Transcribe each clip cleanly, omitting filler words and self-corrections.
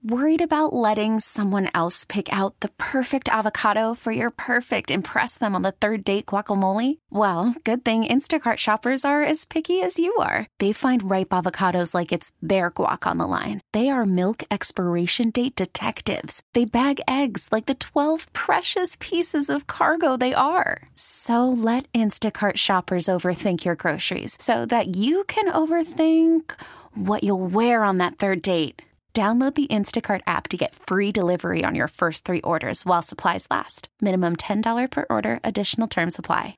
Worried about letting someone else pick out the perfect avocado for your perfect impress them on the third date guacamole? Well, good thing Instacart shoppers are as picky as you are. They find ripe avocados like it's their guac on the line. They are milk expiration date detectives. They bag eggs like the 12 precious pieces of cargo they are. So let Instacart shoppers overthink your groceries so that you can overthink what you'll wear on that third date. Download the Instacart app to get free delivery on your first 3 orders while supplies last. Minimum $10 per order. Additional terms apply.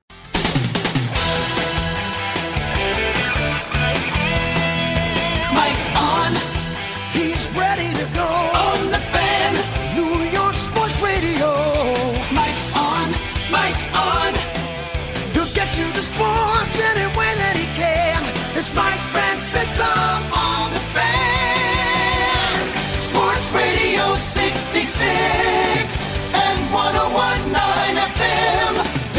Mike's on. He's ready to go. On the Fan. New York Sports Radio. Mike's on. Mike's on. He'll get you the sports any way that he can. It's Mike Francesa on the Fan. Sports Radio 66 and 101.9 FM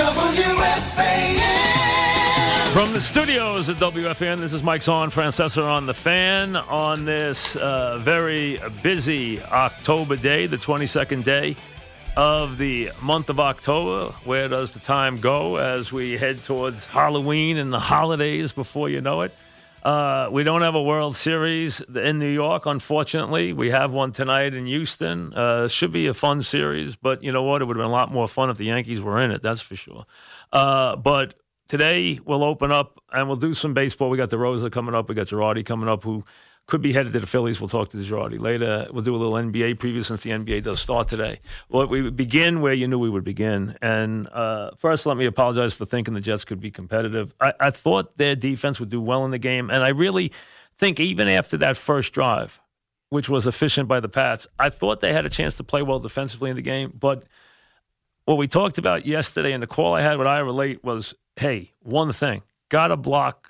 WFAN. From the studios at WFAN, this is Mike's on, Francesa on the Fan, on this very busy October day, the 22nd day of the month of October. Where does the time go as we head towards Halloween and the holidays before you know it? We don't have a World Series in New York, unfortunately. We have one tonight in Houston. Should be a fun series, but you know what? It would have been a lot more fun if the Yankees were in it, that's for sure. But today we'll open up and we'll do some baseball. We got DeRosa coming up. We got Girardi coming up, who could be headed to the Phillies. We'll talk to Girardi later. We'll do a little NBA preview since the NBA does start today. Well, we begin where you knew we would begin. And first, let me apologize for thinking the Jets could be competitive. I thought their defense would do well in the game. And I really think even after that first drive, which was efficient by the Pats, I thought they had a chance to play well defensively in the game. But what we talked about yesterday and the call I had with Ira Late was, hey, one thing, got to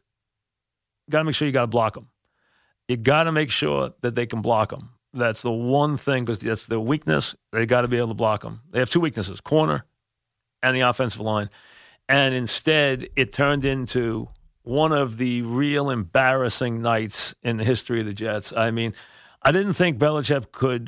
make sure you got to block them. You got to make sure that they can block them. That's the one thing, because that's their weakness. They got to be able to block them. They have 2 weaknesses, corner and the offensive line. And instead, it turned into one of the real embarrassing nights in the history of the Jets. I mean, I didn't think Belichick could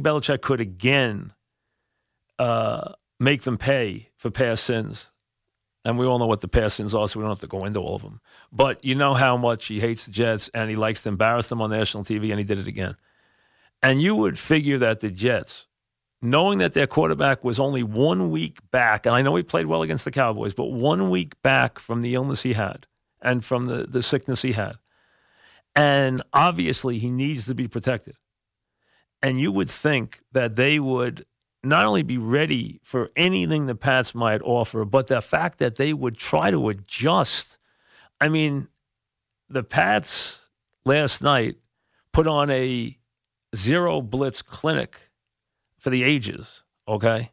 again make them pay for past sins. And we all know what the past sins are, so we don't have to go into all of them. But you know how much he hates the Jets, and he likes to embarrass them on national TV, and he did it again. And you would figure that the Jets, knowing that their quarterback was only 1 week back, and I know he played well against the Cowboys, but 1 week back from the illness he had and from the sickness he had. And obviously he needs to be protected. And you would think that they would not only be ready for anything the Pats might offer, but the fact that they would try to adjust. I mean, the Pats last night put on a zero blitz clinic for the ages, okay?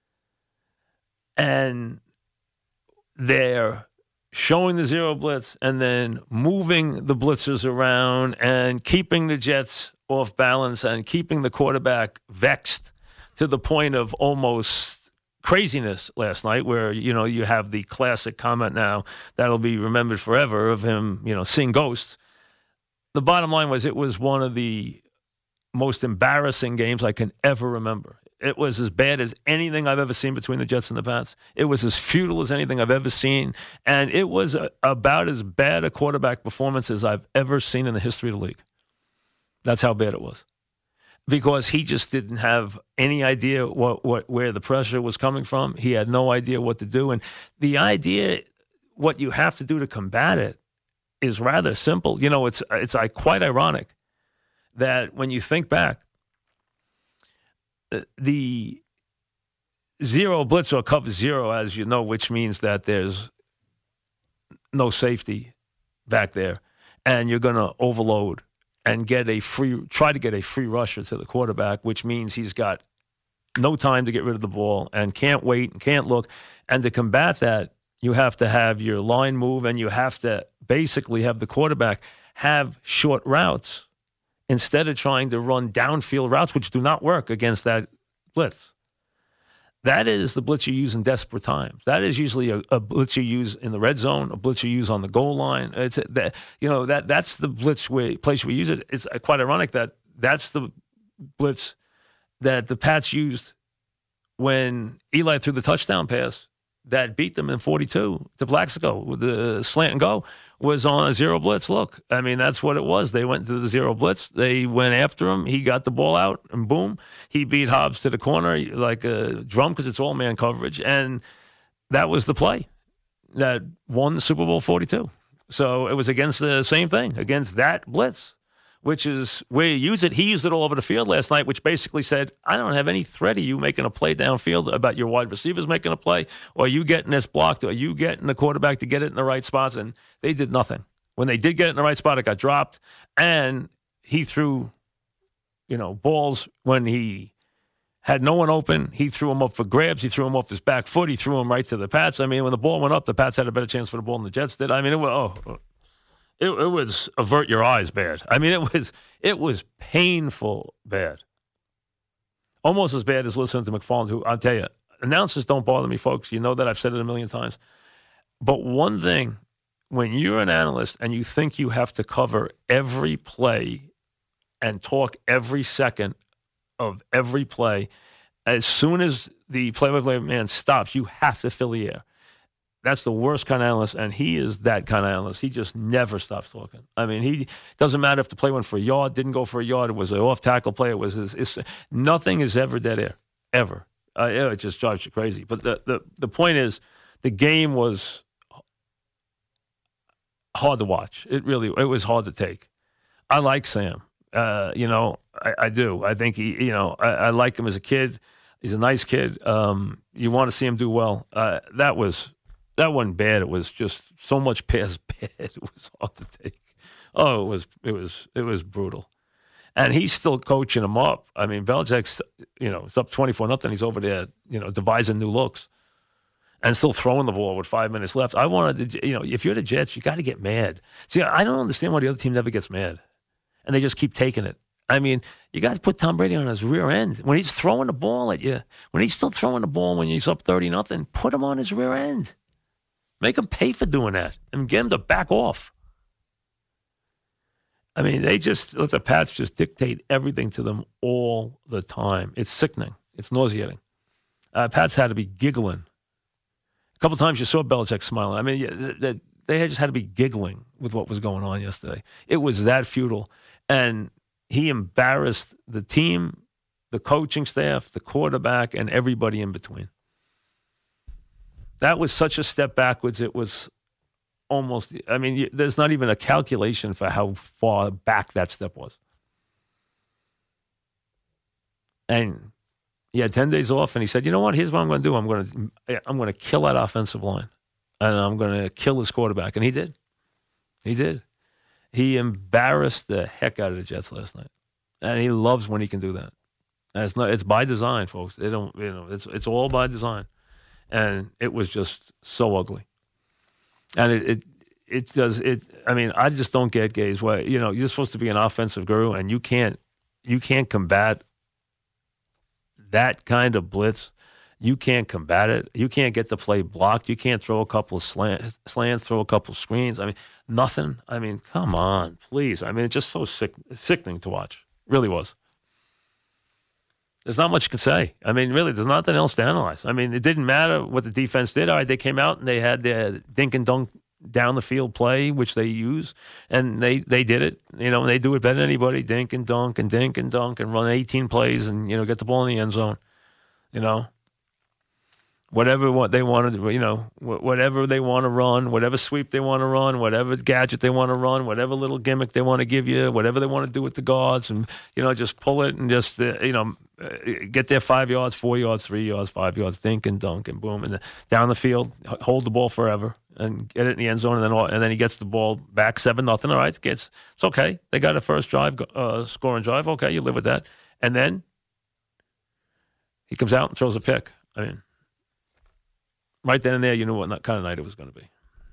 And they're showing the zero blitz and then moving the blitzers around and keeping the Jets off balance and keeping the quarterback vexed to the point of almost craziness last night, where, you know, you have the classic comment now that'll be remembered forever of him, you know, seeing ghosts. The bottom line was it was one of the most embarrassing games I can ever remember. It was as bad as anything I've ever seen between the Jets and the Pats. It was as futile as anything I've ever seen. And it was about as bad a quarterback performance as I've ever seen in the history of the league. That's how bad it was. Because he just didn't have any idea where the pressure was coming from. He had no idea what to do. And the idea, what you have to do to combat it, is rather simple. You know, it's quite ironic that when you think back, the zero blitz or cover zero, as you know, which means that there's no safety back there, and you're going to overload and try to get a free rusher to the quarterback, which means he's got no time to get rid of the ball and can't wait and can't look. And to combat that, you have to have your line move, and you have to basically have the quarterback have short routes instead of trying to run downfield routes, which do not work against that blitz. That is the blitz you use in desperate times. That is usually a blitz you use in the red zone, a blitz you use on the goal line. That's the place where you use it. It's quite ironic that that's the blitz that the Pats used when Eli threw the touchdown pass that beat them in 42 to Plaxico with the slant and go was on a zero blitz look. I mean, that's what it was. They went to the zero blitz. They went after him. He got the ball out, and boom, he beat Hobbs to the corner like a drum because it's all man coverage. And that was the play that won the Super Bowl 42. So it was against the same thing, against that blitz, which is where you use it. He used it all over the field last night, which basically said, I don't have any threat of you making a play downfield about your wide receivers making a play, or you getting this blocked, or you getting the quarterback to get it in the right spots. And they did nothing. When they did get it in the right spot, it got dropped. And he threw, balls when he had no one open. He threw them up for grabs. He threw them off his back foot. He threw them right to the Pats. I mean, when the ball went up, the Pats had a better chance for the ball than the Jets did. I mean, it was avert your eyes bad. I mean, it was painful bad. Almost as bad as listening to McFarland, who, I'll tell you, announcers don't bother me, folks. You know that. I've said it a million times. But one thing, when you're an analyst and you think you have to cover every play and talk every second of every play, as soon as the play-by-play man stops, you have to fill the air. That's the worst kind of analyst, and he is that kind of analyst. He just never stops talking. I mean, he doesn't matter if the play went for a yard, didn't go for a yard, it was an off-tackle play, it was nothing is ever dead air, ever. It just drives you crazy. But the point is, the game was hard to watch. It was hard to take. I like Sam. I do. I think I like him as a kid. He's a nice kid. You want to see him do well. That wasn't bad. It was just so much past bad. It was hard to take. Oh, it was brutal. And he's still coaching him up. I mean, Belichick's, it's up 24-0. He's over there, devising new looks and still throwing the ball with 5 minutes left. I wanted to, if you're the Jets, you got to get mad. See, I don't understand why the other team never gets mad. And they just keep taking it. I mean, you got to put Tom Brady on his rear end. When he's throwing the ball at you, when he's still throwing the ball when he's up 30-0, put him on his rear end. Make him pay for doing that and get him to back off. I mean, let the Pats just dictate everything to them all the time. It's sickening. It's nauseating. Pats had to be giggling. A couple times you saw Belichick smiling. I mean, they just had to be giggling with what was going on yesterday. It was that futile. And he embarrassed the team, the coaching staff, the quarterback, and everybody in between. That was such a step backwards. It was almost, I mean, there's not even a calculation for how far back that step was. And he had 10 days off, and he said, you know what, here's what I'm going to do. I'm going to kill that offensive line, and I'm going to kill his quarterback. And he did. He did. He embarrassed the heck out of the Jets last night, and he loves when he can do that. And it's by design, folks. It's all by design, and it was just so ugly. And it does. I mean, I just don't get Gaze why you're supposed to be an offensive guru, and you can't combat that kind of blitz. You can't combat it. You can't get the play blocked. You can't throw a couple of slants, throw a couple of screens. I mean, nothing. I mean, come on, please. I mean, it's just so sickening to watch. It really was. There's not much you can say. I mean, really, there's nothing else to analyze. I mean, it didn't matter what the defense did. All right, they came out and they had their dink and dunk down the field play, which they use, and they did it. And they do it better than anybody. Dink and dunk and run 18 plays and get the ball in the end zone. Whatever they want to, whatever they want to run, whatever sweep they want to run, whatever gadget they want to run, whatever little gimmick they want to give you, whatever they want to do with the guards, and just pull it and just get there 5 yards, 4 yards, 3 yards, 5 yards, dink and dunk and boom, and down the field, hold the ball forever and get it in the end zone, and then he gets the ball back 7-0. All right, it's okay. They got a first drive, scoring drive. Okay, you live with that, and then he comes out and throws a pick. I mean, right then and there, you knew what kind of night it was going to be.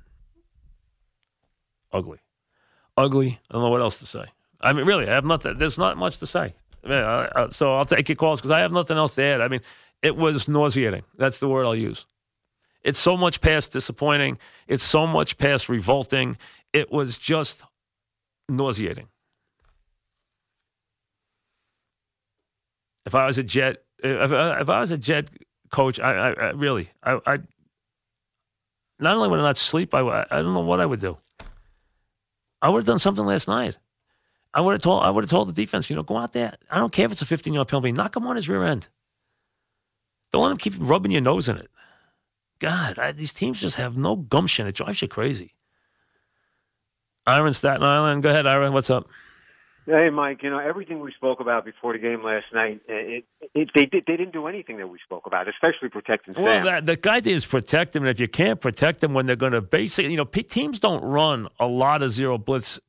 Ugly. I don't know what else to say. I mean, really, I have nothing. There's not much to say. I mean, so I'll take your calls because I have nothing else to add. I mean, it was nauseating. That's the word I'll use. It's so much past disappointing. It's so much past revolting. It was just nauseating. If I was a Jet, if I was a Jet coach, I really not only would I not sleep, I don't know what I would do. I would have done something last night. I would have told the defense, go out there. I don't care if it's a 15-yard penalty. Knock him on his rear end. Don't let him keep rubbing your nose in it. God, these teams just have no gumption. It drives you crazy. Ira, Staten Island. Go ahead, Ira. What's up? Hey, Mike. Everything we spoke about before the game last night, they didn't do anything that we spoke about, especially protecting Sam. Well, the idea is protect them, and if you can't protect them when they're going to basically, teams don't run a lot of zero blitz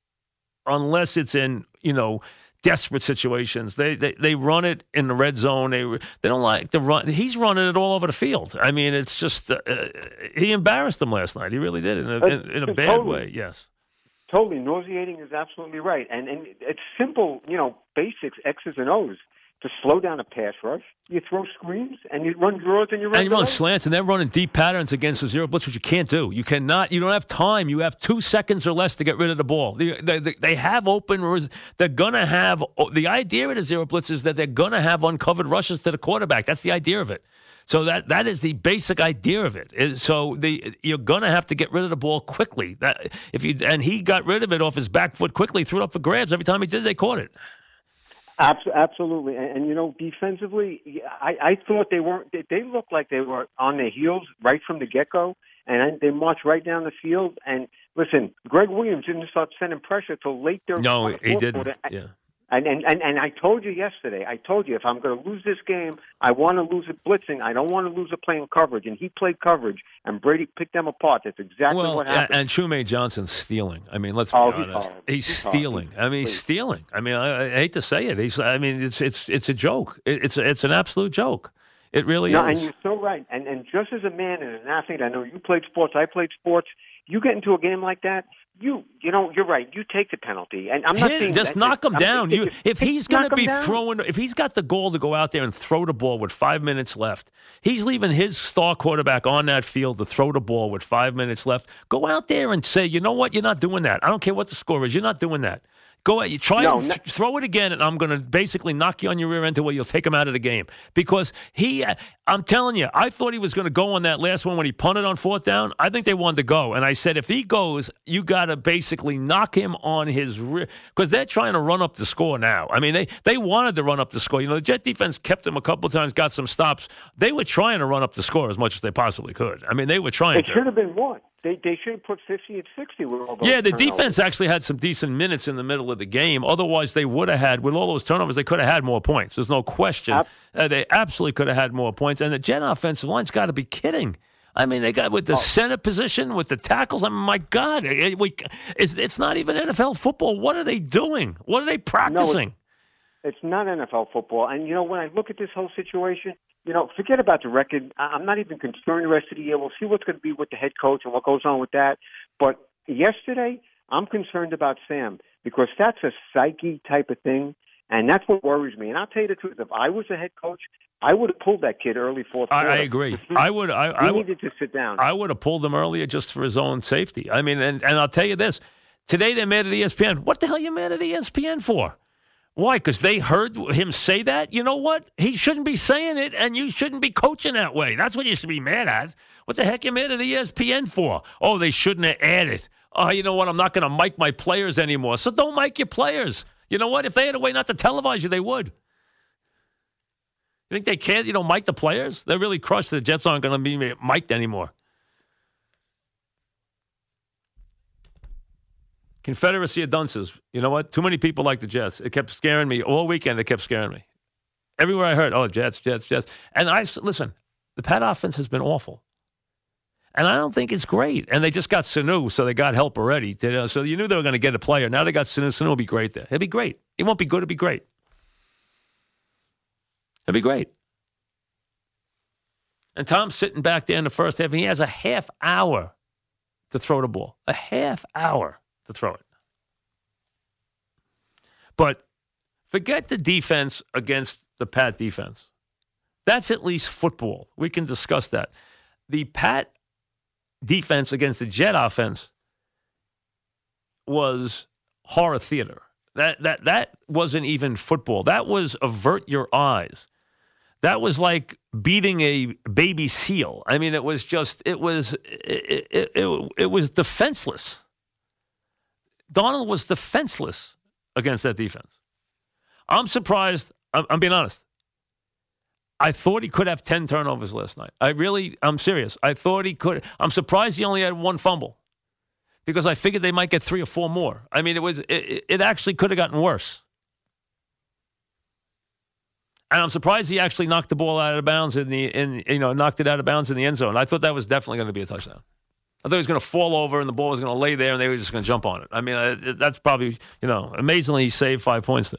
unless it's in, desperate situations. They run it in the red zone. They don't like to run. He's running it all over the field. I mean, it's just he embarrassed them last night. He really did in a bad way. Yes. Totally. Nauseating is absolutely right. And it's simple, basics, X's and O's. To slow down a pass rush, you throw screens, and you run draws, and you run slants, and they're running deep patterns against the zero blitz, which you can't do. You cannot. You don't have time. You have 2 seconds or less to get rid of the ball. They have open. They're gonna have. The idea of the zero blitz is that they're gonna have uncovered rushes to the quarterback. That's the idea of it. So that is the basic idea of it. You're gonna have to get rid of the ball quickly. And he got rid of it off his back foot quickly, threw it up for grabs. Every time he did, they caught it. Absolutely, and defensively, I thought they weren't. They looked like they were on their heels right from the get-go, and they marched right down the field. And listen, Greg Williams didn't start sending pressure till late there. No, he didn't. Yeah. And I told you yesterday, if I'm going to lose this game, I want to lose it blitzing. I don't want to lose it playing coverage. And he played coverage, and Brady picked them apart. That's exactly what happened. And Trumaine Johnson's stealing. I mean, let's be honest. He's stealing. He's stealing. I mean, I hate to say it. It's a joke. It's an absolute joke. It really is. And you're so right. And just as a man and an athlete, I know you played sports. I played sports. You get into a game like that, you're right. You take the penalty, and I'm not saying just knock him down. If he's going to be throwing, if he's got the goal to go out there and throw the ball with 5 minutes left, he's leaving his star quarterback on that field to throw the ball with 5 minutes left. Go out there and say, you know what, you're not doing that. I don't care what the score is. You're not doing that. Go ahead. You try and throw it again, and I'm going to basically knock you on your rear end to where you'll take him out of the game. Because I'm telling you, I thought he was going to go on that last one when he punted on 4th down. I think they wanted to go. And I said, if he goes, you got to basically knock him on his rear. Because they're trying to run up the score now. I mean, they wanted to run up the score. The Jet defense kept them a couple of times, got some stops. They were trying to run up the score as much as they possibly could. I mean, they were trying to. It should have been one. They should have put 50 and 60 with all those the defense actually had some decent minutes in the middle of the game. Otherwise, they would have had, with all those turnovers, they could have had more points. There's no question. They absolutely could have had more points. And the Jet offensive line's got to be kidding. I mean, they got with the center position, with the tackles. I mean, my God, it's not even NFL football. What are they doing? What are they practicing? No, it's not NFL football. And, when I look at this whole situation, forget about the record. I'm not even concerned the rest of the year. We'll see what's going to be with the head coach and what goes on with that. But yesterday, I'm concerned about Sam because that's a psyche type of thing, and that's what worries me. And I'll tell you the truth. If I was a head coach, I would have pulled that kid early 4th quarter. I agree. I would. I needed to sit down. I would have pulled him earlier just for his own safety. I mean, and I'll tell you this. Today they're mad at ESPN. What the hell are you mad at ESPN for? Why? Because they heard him say that? You know what? He shouldn't be saying it, and you shouldn't be coaching that way. That's what you should be mad at. What the heck are you mad at ESPN for? Oh, they shouldn't have added. Oh, you know what? I'm not going to mic my players anymore. So don't mic your players. You know what? If they had a way not to televise you, they would. You think they can't, mic the players? They're really crushed. The Jets aren't going to be mic'd anymore. Confederacy of dunces. You know what? Too many people like the Jets. It kept scaring me. All weekend, it kept scaring me. Everywhere I heard, Jets. And listen, the Pat offense has been awful. And I don't think it's great. And they just got Sanu, so they got help already. So you knew they were going to get a player. Now they got Sanu. Sanu will be great there. He'll be great. He won't be good. He'll be great. He'll be great. And Tom's sitting back there in the first half, and he has a half hour to throw the ball. A half hour to throw it. But forget the defense against the Pat defense. That's at least football. We can discuss that. The Pat defense against the Jet offense was horror theater. That wasn't even football. That was avert your eyes. That was like beating a baby seal. I mean, it was defenseless. Donald was defenseless against that defense. I'm surprised. I'm being honest. I thought he could have 10 turnovers last night. I'm serious. I thought he could. I'm surprised he only had one fumble because I figured they might get 3 or 4 more. I mean, it actually could have gotten worse. And I'm surprised he actually knocked the ball out of bounds knocked it out of bounds in the end zone. I thought that was definitely going to be a touchdown. I thought he was going to fall over and the ball was going to lay there and they were just going to jump on it. I mean, that's probably, amazingly he saved 5 points there.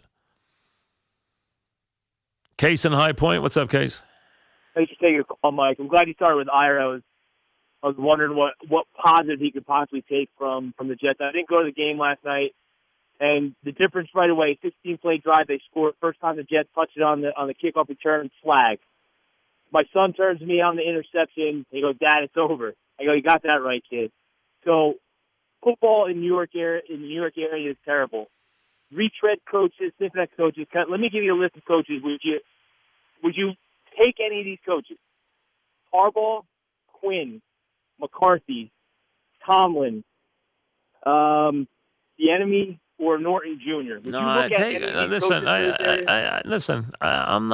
Case in High Point. What's up, Case? Thanks for taking your call, Mike. I'm glad you started with Ira. I was wondering what positive he could possibly take from the Jets. I didn't go to the game last night. And the difference right away, 16-play drive, they scored. First time the Jets touched it on the kickoff return, flag. My son turns to me on the interception. He goes, "Dad, it's over." I go, "You got that right, kid." So football in New York area is terrible. Retread coaches, Cincinnati coaches. Let me give you a list of coaches. Would you take any of these coaches? Harbaugh, Quinn, McCarthy, Tomlin, the enemy, or Norton Jr.? I'm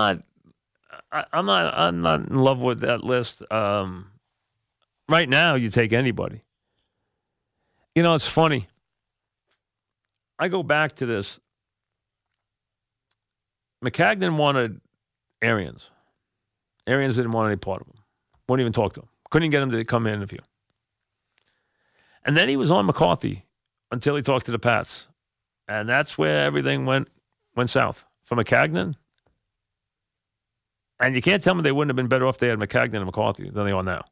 not in love with that list. Right now, you take anybody. It's funny. I go back to this. Maccagnan wanted Arians. Arians didn't want any part of him. Wouldn't even talk to him. Couldn't even get him to come in and interview. And then he was on McCarthy until he talked to the Pats. And that's where everything went south. For Maccagnan, and you can't tell me they wouldn't have been better off if they had Maccagnan and McCarthy than they are now.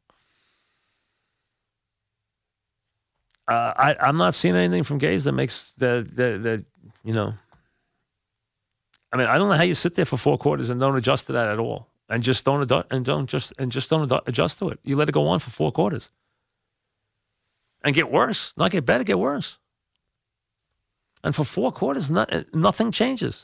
I'm not seeing anything from Gaze that makes I mean, I don't know how you sit there for 4 quarters and don't adjust to that at all, and just don't adjust to it. You let it go on for 4 quarters, and get worse, not get better, get worse. And for 4 quarters, nothing changes.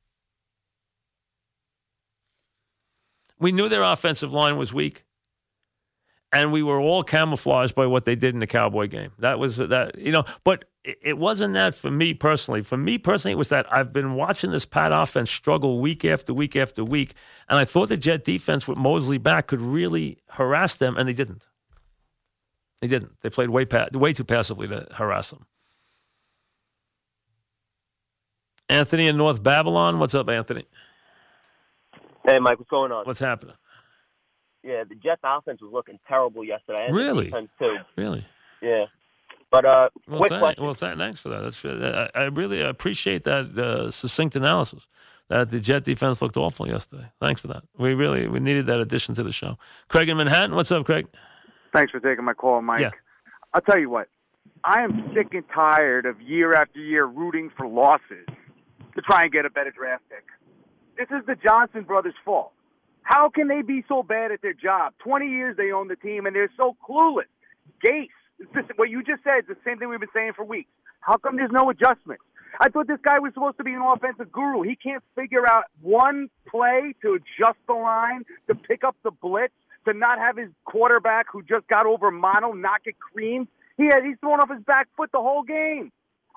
We knew their offensive line was weak, and we were all camouflaged by what they did in the Cowboy game. That was that, but it wasn't that for me personally. For me personally, it was that I've been watching this Pat offense struggle week after week after week, and I thought the Jet defense with Mosley back could really harass them, and they didn't. They didn't. They played way too passively to harass them. Anthony in North Babylon. What's up, Anthony? Hey, Mike, what's going on? What's happening? Yeah, the Jets' offense was looking terrible yesterday. And really? The defense too. Really? Yeah. But quick question. Well, thanks for that. I really appreciate that succinct analysis. That the Jet defense looked awful yesterday. Thanks for that. We needed that addition to the show. Craig in Manhattan. What's up, Craig? Thanks for taking my call, Mike. Yeah. I'll tell you what. I am sick and tired of year after year rooting for losses to try and get a better draft pick. This is the Johnson brothers' fault. How can they be so bad at their job? 20 years they own the team, and they're so clueless. Gase, what you just said is the same thing we've been saying for weeks. How come there's no adjustments? I thought this guy was supposed to be an offensive guru. He can't figure out one play to adjust the line, to pick up the blitz, to not have his quarterback who just got over mono not get creamed. He's thrown off his back foot the whole game.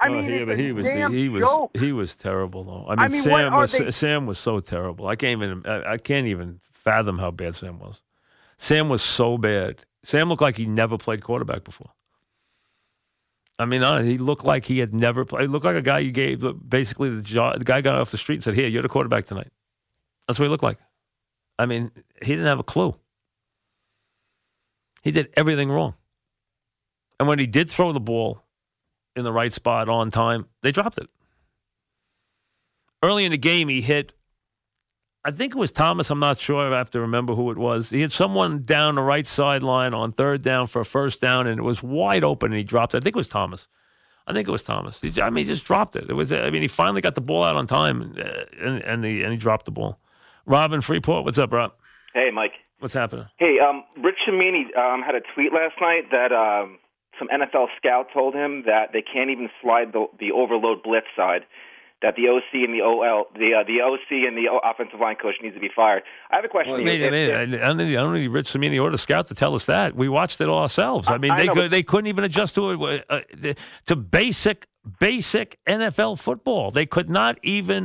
He was terrible though. I mean Sam was so terrible. I can't even fathom how bad Sam was. Sam was so bad. Sam looked like he never played quarterback before. I mean, he looked like he had never played. He looked like a guy you gave basically the job. The guy got off the street and said, "Here, you're the quarterback tonight." That's what he looked like. I mean, he didn't have a clue. He did everything wrong. And when he did throw the ball in the right spot on time, they dropped it. Early in the game, he hit, I think it was Thomas. I'm not sure. I have to remember who it was. He hit someone down the right sideline on 3rd down for a 1st down, and it was wide open, and he dropped it. I think it was Thomas. He just dropped it. He finally got the ball out on time, and he dropped the ball. Rob in Freeport. What's up, Rob? Hey, Mike. What's happening? Hey, Rich Cimini had a tweet last night that some NFL scout told him that they can't even slide the overload blitz side. that the OC and the OC and the offensive line coach needs to be fired. I have a question. I don't need Rich Cimini or the scout to tell us that. We watched it all ourselves. I mean, they couldn't even adjust to basic NFL football. They could not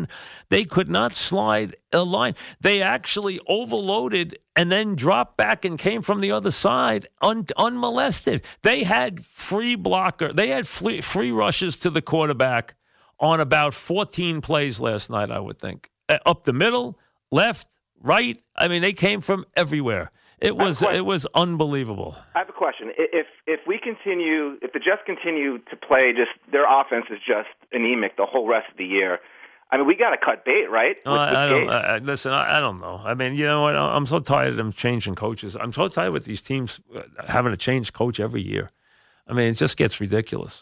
slide a line. They actually overloaded and then dropped back and came from the other side unmolested. They had free rushes to the quarterback on about 14 plays last night, I would think. Up the middle, left, right. I mean, they came from everywhere. It was unbelievable. I have a question. If the Jets continue to play, just their offense is just anemic the whole rest of the year. I mean, we got to cut bait, right? Listen, I don't know. I mean, you know what? I'm so tired of them changing coaches. I'm so tired with these teams having to change coach every year. I mean, it just gets ridiculous.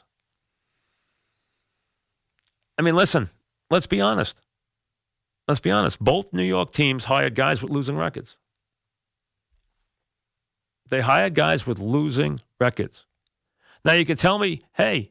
I mean, listen, let's be honest. Both New York teams hired guys with losing records. They hired guys with losing records. Now, you can tell me, hey,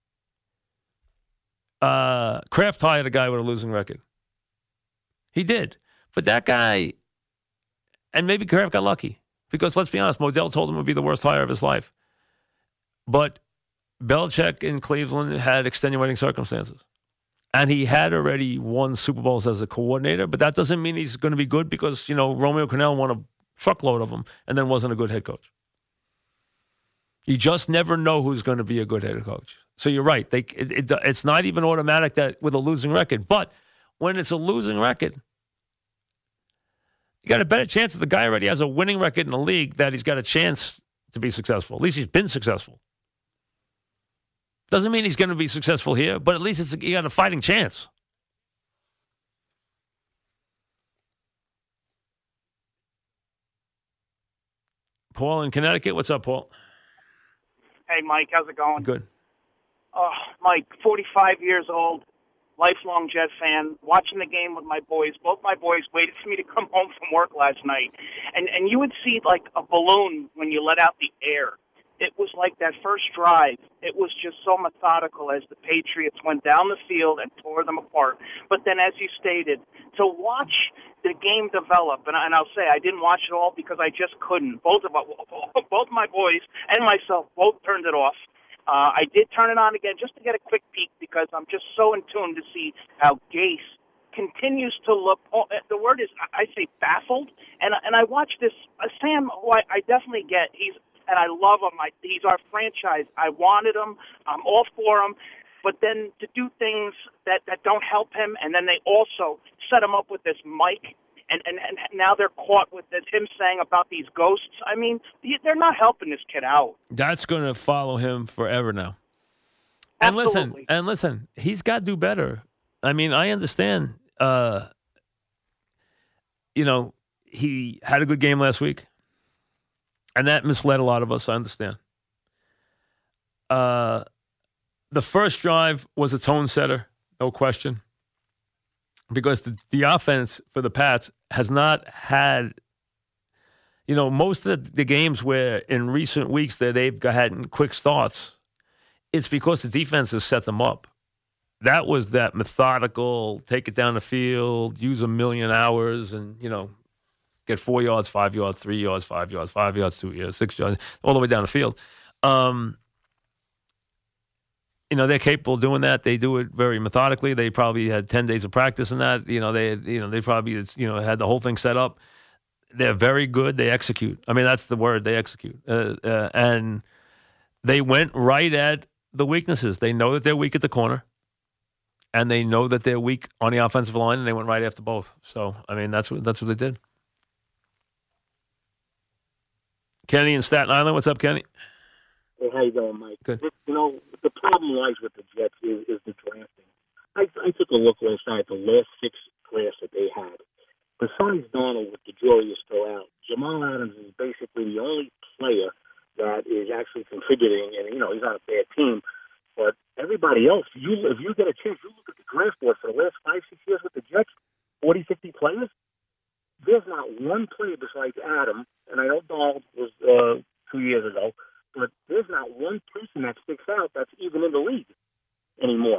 Kraft hired a guy with a losing record. He did. But that guy, and maybe Kraft got lucky. Because let's be honest, Modell told him it would be the worst hire of his life. But Belichick in Cleveland had extenuating circumstances. And he had already won Super Bowls as a coordinator. But that doesn't mean he's going to be good because, Romeo Crennel won a truckload of them and then wasn't a good head coach. You just never know who's going to be a good head coach. So you're right. It's not even automatic that with a losing record. But when it's a losing record, you got a better chance that the guy already has a winning record in the league that he's got a chance to be successful. At least he's been successful. Doesn't mean he's going to be successful here, but at least you got a fighting chance. Paul in Connecticut. What's up, Paul? Hey, Mike. How's it going? Good. Mike, 45 years old, lifelong Jet fan, watching the game with my boys. Both my boys waited for me to come home from work last night. And you would see like a balloon when you let out the air. It was like that first drive. It was just so methodical as the Patriots went down the field and tore them apart. But then, as you stated, to watch the game develop, and I'll say I didn't watch it all because I just couldn't. Both my boys and myself both turned it off. I did turn it on again just to get a quick peek because I'm just so in tune to see how Gase continues to look. The word is, I say, baffled. And I watch this Sam, who I definitely get. And I love him. He's our franchise. I wanted him. I'm all for him. But then to do things that don't help him, and then they also set him up with this mic, and now they're caught with this, him saying about these ghosts. I mean, they're not helping this kid out. That's going to follow him forever now. Absolutely. And listen, he's got to do better. I mean, I understand. He had a good game last week. And that misled a lot of us, I understand. The first drive was a tone setter, no question. Because the offense for the Pats has not had, most of the games where in recent weeks that they've had quick starts, it's because the defense has set them up. That was that methodical, take it down the field, use 1,000,000 hours and, get 4 yards, 5 yards, 3 yards, 5 yards, 5 yards, 2 yards, 6 yards, all the way down the field. They're capable of doing that. They do it very methodically. They probably had 10 days of practice in that. They probably had the whole thing set up. They're very good. They execute. I mean, that's the word. They execute. And they went right at the weaknesses. They know that they're weak at the corner, and they know that they're weak on the offensive line, and they went right after both. So, I mean, that's what they did. Kenny in Staten Island. What's up, Kenny? Hey, how you doing, Mike? Good. The problem lies with the Jets is the drafting. I took a look last night at the last 6 drafts that they had. Besides Donald, with the jury is still out, Jamal Adams is basically the only player that is actually contributing, and, he's on a bad team. But everybody else, if you get a chance, you look at the draft board for the last 5-6 years with the Jets, 40, 50 players. There's not one player besides Adam, and I know Donald was 2 years ago, but there's not one person that sticks out that's even in the league anymore.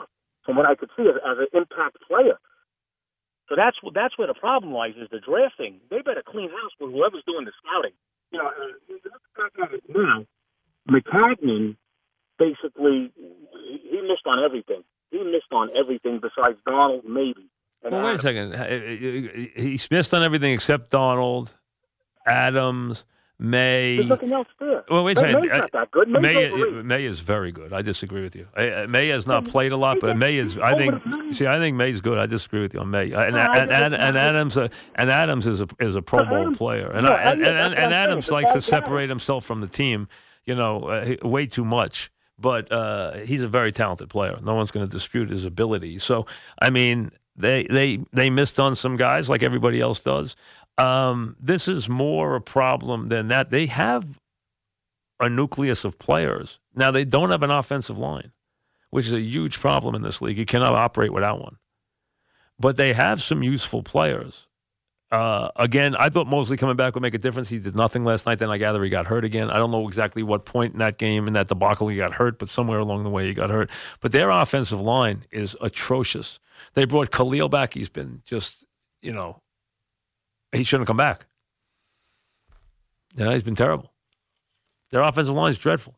from what I could see, as an impact player. So that's where the problem lies, is the drafting. They better clean house with whoever's doing the scouting. You know, let's look at it now. McCagnon, basically, he missed on everything. He missed on everything besides Donald, maybe. Well, wait a second. He missed on everything except Donald, Adams, May. There's nothing else there. Well, wait a second. May's not that good. May is very good. I disagree with you. May has not played a lot, but May is. I think May's good. I disagree with you on May. And Adams is a Pro Bowl player, and Adams likes to separate himself from the team. You know, way too much. But he's a very talented player. No one's going to dispute his ability. So, I mean, they missed on some guys like everybody else does. This is more a problem than that. They have a nucleus of players. Now, they don't have an offensive line, which is a huge problem in this league. You cannot operate without one. But they have some useful players. Again, I thought Mosley coming back would make a difference. He did nothing last night. Then I gather he got hurt again. I don't know exactly what point in that game, in that debacle, he got hurt, but somewhere along the way he got hurt. But their offensive line is atrocious. They brought Khalil back. He's been just, you know, he shouldn't come back. You know, he's been terrible. Their offensive line is dreadful.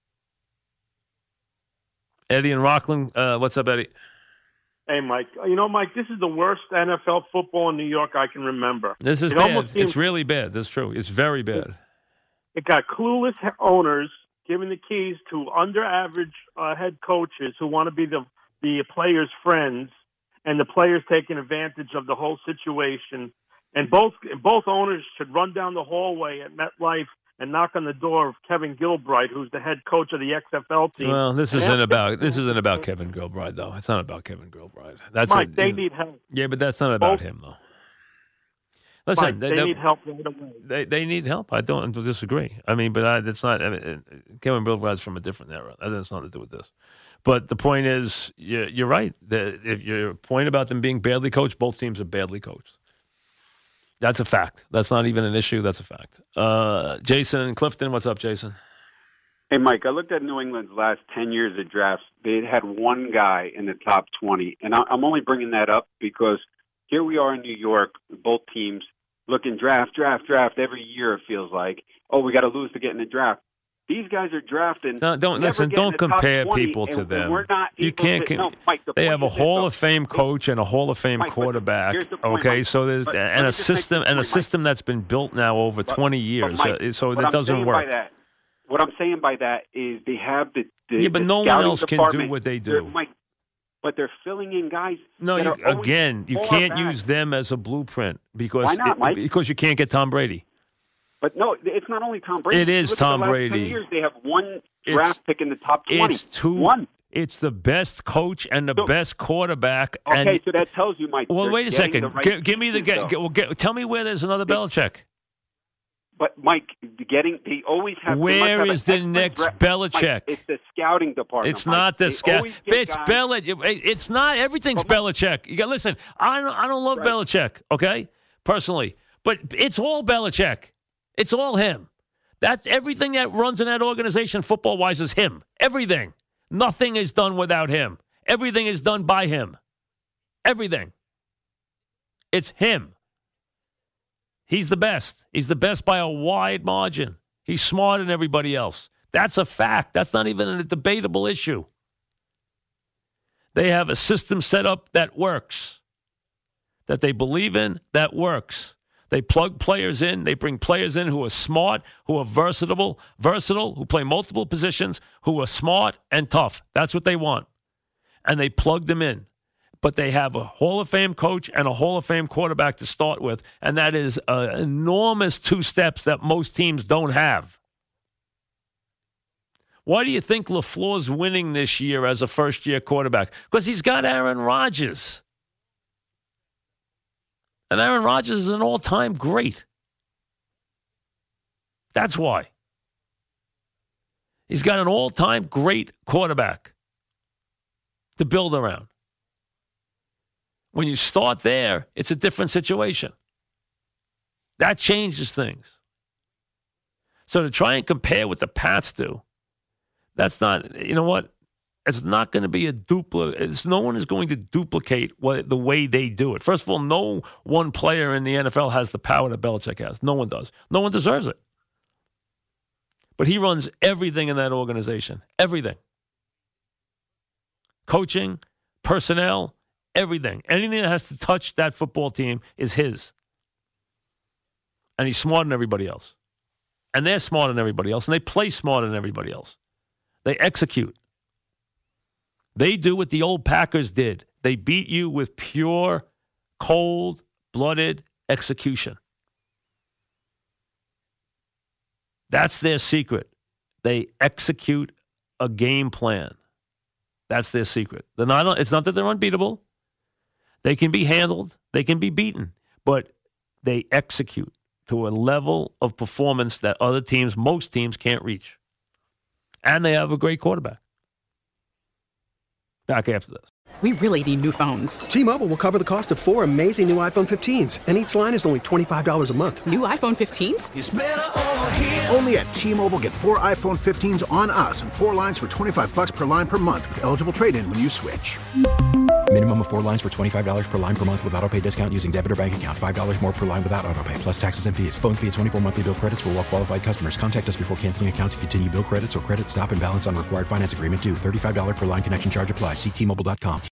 Eddie and Rockland, what's up, Eddie? Hey, Mike. You know, Mike, this is the worst NFL football in New York I can remember. This is bad. It's really bad. That's true. It's very bad. It got clueless owners giving the keys to under-average head coaches who want to be the players' friends, and the players taking advantage of the whole situation. And both owners should run down the hallway at MetLife and knock on the door of Kevin Gilbride, who's the head coach of the XFL team. Well, this isn't about Kevin Gilbride, though. It's not about Kevin Gilbride. Mike, they need help. Yeah, but that's not about him, though. Listen, Mike, they need help right away. They need help. I don't disagree. I mean, but that's not. I mean, Kevin Gilbride's from a different era. That has nothing to do with this. But the point is, you're right. If your point about them being badly coached, both teams are badly coached. That's a fact. That's not even an issue. That's a fact. Jason in Clifton, what's up, Jason? Hey, Mike, I looked at New England's last 10 years of drafts. They had one guy in the top 20. And I'm only bringing that up because here we are in New York, both teams looking draft every year, it feels like. Oh, we got to lose to get in the draft. These guys are drafting. Don't compare people to them. You can't. Mike, they have a Hall of Fame coach and a Hall of Fame quarterback. Okay, so there's a system that's been built now over 20 years. So that doesn't work. What I'm saying by that is they have the but no one else can do what they do. But they're filling in guys. No, you can't use them as a blueprint because why not, Mike? Because you can't get Tom Brady. But no, it's not only Tom Brady. It is Tom Brady. 10 years, they have one draft pick in the top 20. One. It's the best coach and the best quarterback. Okay, so that tells you, Mike. Well, wait a second. Give me tell me where there's another Belichick. But Mike, they always have. Where is the next Belichick? Mike, it's the scouting department. It's not the scout. It's Belichick. It's not everything's Belichick. You got listen. I don't love Belichick. Okay, personally, but it's all Belichick. It's all him. That's everything that runs in that organization football-wise is him. Everything. Nothing is done without him. Everything is done by him. Everything. It's him. He's the best. He's the best by a wide margin. He's smarter than everybody else. That's a fact. That's not even a debatable issue. They have a system set up that works, that they believe in, that works. They plug players in. They bring players in who are smart, who are versatile, who play multiple positions, who are smart and tough. That's what they want. And they plug them in. But they have a Hall of Fame coach and a Hall of Fame quarterback to start with, and that is an enormous 2 steps that most teams don't have. Why do you think LaFleur's winning this year as a first-year quarterback? Because he's got Aaron Rodgers. And Aaron Rodgers is an all-time great. That's why. He's got an all-time great quarterback to build around. When you start there, it's a different situation. That changes things. So to try and compare what the Pats do, that's not, you know what? It's not going to be a duplicate. No one is going to duplicate the way they do it. First of all, no one player in the NFL has the power that Belichick has. No one does. No one deserves it. But he runs everything in that organization. Everything. Coaching, personnel, everything. Anything that has to touch that football team is his. And he's smarter than everybody else. And they're smarter than everybody else. And they play smarter than everybody else. They execute. They do what the old Packers did. They beat you with pure, cold-blooded execution. That's their secret. They execute a game plan. That's their secret. It's not that they're unbeatable. They can be handled. They can be beaten. But they execute to a level of performance that other teams, most teams, can't reach. And they have a great quarterback. Back after this. We really need new phones. T-Mobile will cover the cost of 4 amazing new iPhone 15s, and each line is only $25 a month. New iPhone 15s? It's better over here. Only at T-Mobile, get 4 iPhone 15s on us and 4 lines for $25 per line per month with eligible trade-in when you switch. Minimum of 4 lines for $25 per line per month with autopay discount using debit or bank account. $5 more per line without autopay, plus taxes and fees. Phone fee at 24 monthly bill credits for well-qualified customers. Contact us before canceling account to continue bill credits or credit stop and balance on required finance agreement due. $35 per line connection charge applies. See T-Mobile.com.